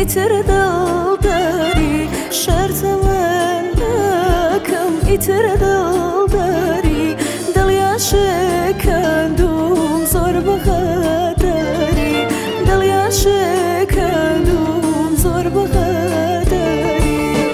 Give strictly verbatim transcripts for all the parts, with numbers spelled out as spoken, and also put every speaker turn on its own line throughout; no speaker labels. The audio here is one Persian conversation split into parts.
إتر دل داری شرط من نکم إتر دل داری دلیا شکندم زور بخداری دلیا شکندم زور بخداری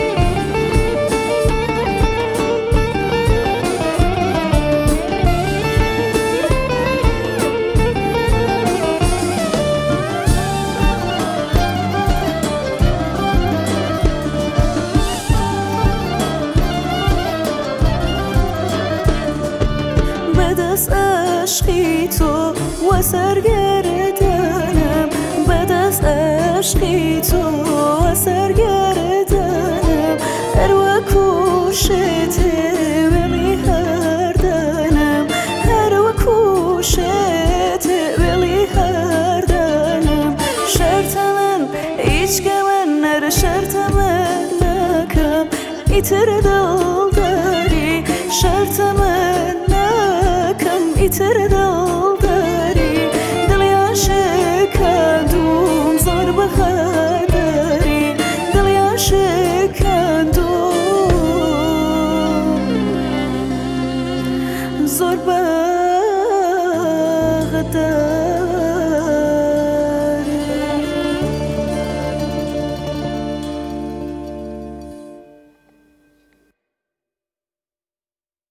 بدست عشقی تو و سرگردنم بدست عشقی تو و سرگردنم هر وکو شته ولی هر دنم هر وکو شته ولی هر دنم شرط من هیچ گمن نر شرط من نکم إتر دل داری شرط من إتر دل